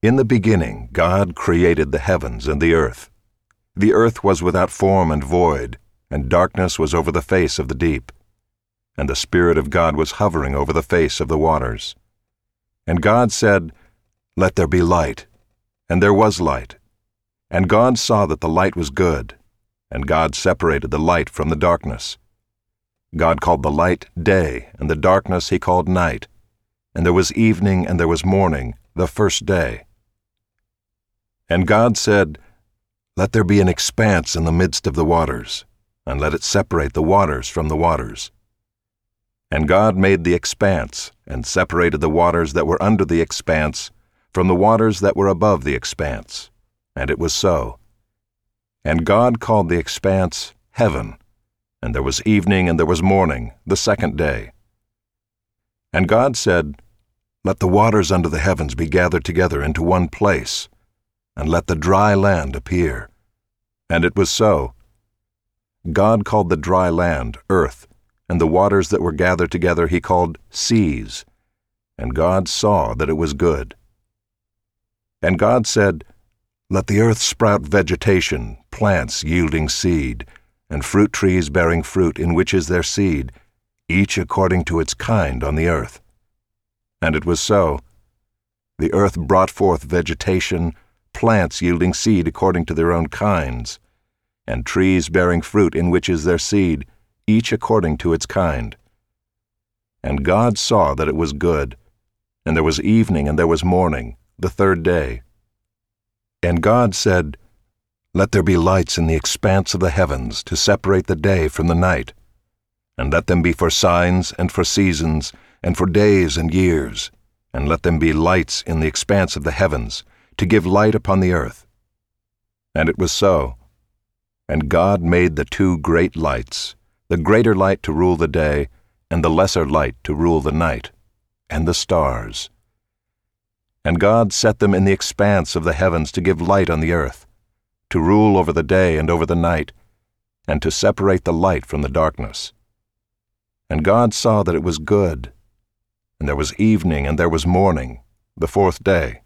In the beginning God created the heavens and the earth. The earth was without form and void, and darkness was over the face of the deep. And the Spirit of God was hovering over the face of the waters. And God said, "Let there be light." And there was light. And God saw that the light was good, and God separated the light from the darkness. God called the light day, and the darkness he called night. And there was evening and there was morning, the first day. And God said, "Let there be an expanse in the midst of the waters, and let it separate the waters from the waters." And God made the expanse, and separated the waters that were under the expanse from the waters that were above the expanse. And it was so. And God called the expanse heaven. And there was evening and there was morning, the second day. And God said, "Let the waters under the heavens be gathered together into one place, and let the dry land appear." And it was so. God called the dry land earth, and the waters that were gathered together he called seas. And God saw that it was good. And God said, "Let the earth sprout vegetation, plants yielding seed, and fruit trees bearing fruit in which is their seed, each according to its kind on the earth." And it was so. The earth brought forth vegetation, plants yielding seed according to their own kinds, and trees bearing fruit in which is their seed, each according to its kind. And God saw that it was good. And there was evening and there was morning, the third day. And God said, "Let there be lights in the expanse of the heavens to separate the day from the night, and let them be for signs and for seasons and for days and years, and let them be lights in the expanse of the heavens to give light upon the earth." And it was so. And God made the two great lights, the greater light to rule the day, and the lesser light to rule the night, and the stars. And God set them in the expanse of the heavens to give light on the earth, to rule over the day and over the night, and to separate the light from the darkness. And God saw that it was good. And there was evening and there was morning, the fourth day.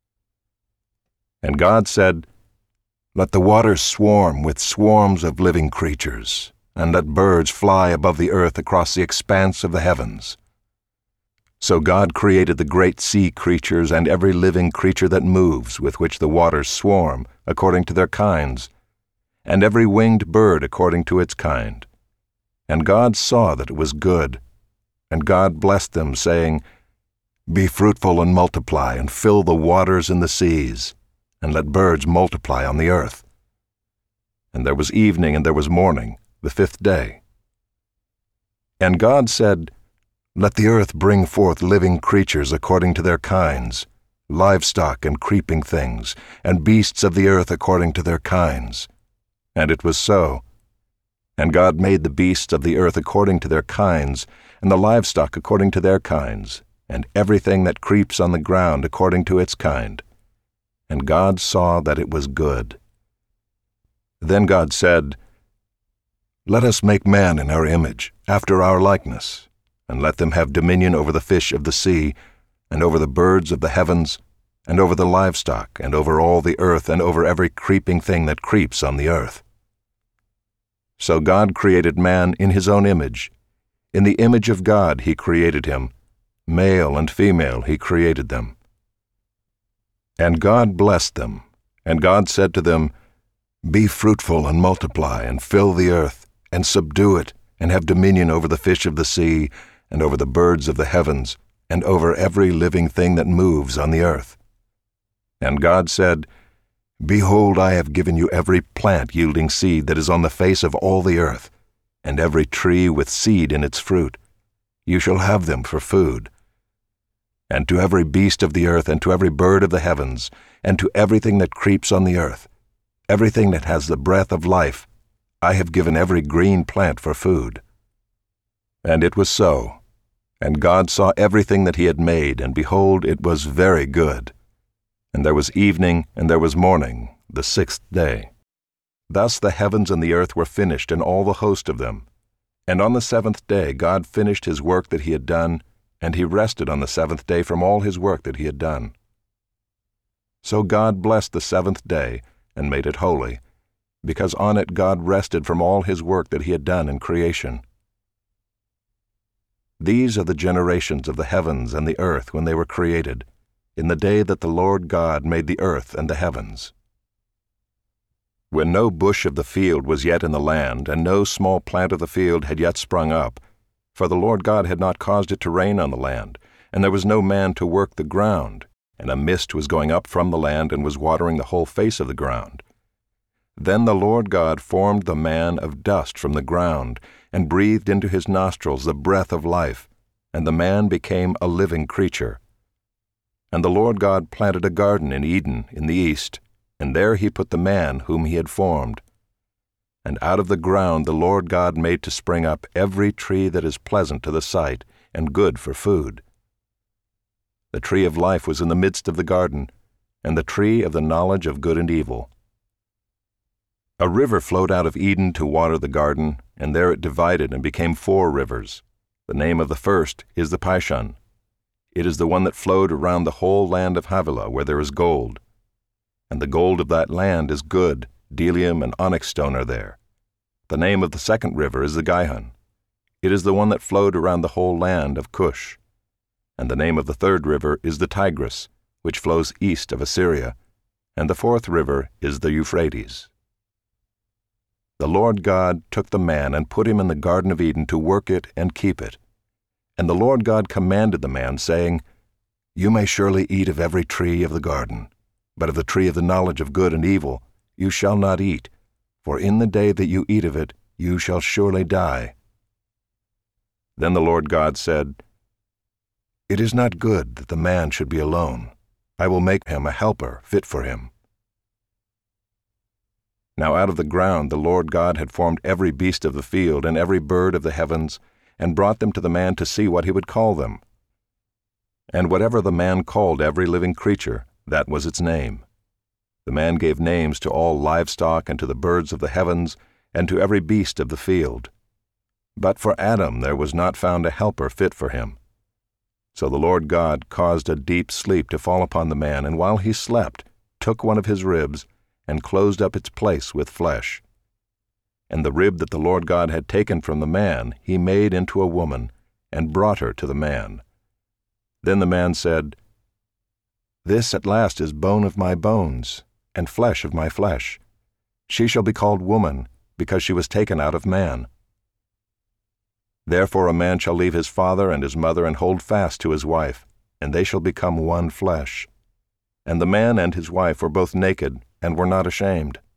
And God said, "Let the waters swarm with swarms of living creatures, and let birds fly above the earth across the expanse of the heavens." So God created the great sea creatures and every living creature that moves, with which the waters swarm, according to their kinds, and every winged bird according to its kind. And God saw that it was good. And God blessed them, saying, "Be fruitful and multiply, and fill the waters in the seas, and let birds multiply on the earth." And there was evening and there was morning, the fifth day. And God said, "Let the earth bring forth living creatures according to their kinds, livestock and creeping things, and beasts of the earth according to their kinds." And it was so. And God made the beasts of the earth according to their kinds, and the livestock according to their kinds, and everything that creeps on the ground according to its kind. And God saw that it was good. Then God said, "Let us make man in our image, after our likeness, and let them have dominion over the fish of the sea, and over the birds of the heavens, and over the livestock, and over all the earth, and over every creeping thing that creeps on the earth." So God created man in his own image. In the image of God he created him. Male and female he created them. And God blessed them. And God said to them, "Be fruitful and multiply, and fill the earth, and subdue it, and have dominion over the fish of the sea, and over the birds of the heavens, and over every living thing that moves on the earth." And God said, "Behold, I have given you every plant yielding seed that is on the face of all the earth, and every tree with seed in its fruit. You shall have them for food. And to every beast of the earth, and to every bird of the heavens, and to everything that creeps on the earth, everything that has the breath of life, I have given every green plant for food." And it was so. And God saw everything that he had made, and behold, it was very good. And there was evening and there was morning, the sixth day. Thus the heavens and the earth were finished, and all the host of them. And on the seventh day God finished his work that he had done, and he rested on the seventh day from all his work that he had done. So God blessed the seventh day and made it holy, because on it God rested from all his work that he had done in creation. These are the generations of the heavens and the earth when they were created, in the day that the Lord God made the earth and the heavens. When no bush of the field was yet in the land, and no small plant of the field had yet sprung up, for the Lord God had not caused it to rain on the land, and there was no man to work the ground, and a mist was going up from the land and was watering the whole face of the ground. Then the Lord God formed the man of dust from the ground, and breathed into his nostrils the breath of life, and the man became a living creature. And the Lord God planted a garden in Eden in the east, and there he put the man whom he had formed. And out of the ground the Lord God made to spring up every tree that is pleasant to the sight and good for food. The tree of life was in the midst of the garden, and the tree of the knowledge of good and evil. A river flowed out of Eden to water the garden, and there it divided and became 4 rivers. The name of the first is the Pishon. It is the one that flowed around the whole land of Havilah, where there is gold. And the gold of that land is good, bdellium and onyx stone are there. The name of the second river is the Gihon. It is the one that flowed around the whole land of Cush. And the name of the third river is the Tigris, which flows east of Assyria, and the fourth river is the Euphrates. The Lord God took the man and put him in the Garden of Eden to work it and keep it. And the Lord God commanded the man, saying, You may surely eat of every tree of the garden, but of the tree of the knowledge of good and evil you shall not eat, for in the day that you eat of it you shall surely die. Then the Lord God said, It is not good that the man should be alone. I will make him a helper fit for him. Now out of the ground the Lord God had formed every beast of the field and every bird of the heavens, and brought them to the man to see what he would call them. And whatever the man called every living creature, that was its name. The man gave names to all livestock and to the birds of the heavens and to every beast of the field. But for Adam there was not found a helper fit for him. So the Lord God caused a deep sleep to fall upon the man, and while he slept, took one of his ribs, and closed up its place with flesh. And the rib that the Lord God had taken from the man he made into a woman, and brought her to the man. Then the man said, This at last is bone of my bones, and flesh of my flesh. She shall be called woman, because she was taken out of man. Therefore a man shall leave his father and his mother, and hold fast to his wife, and they shall become one flesh. And the man and his wife were both naked, and were not ashamed.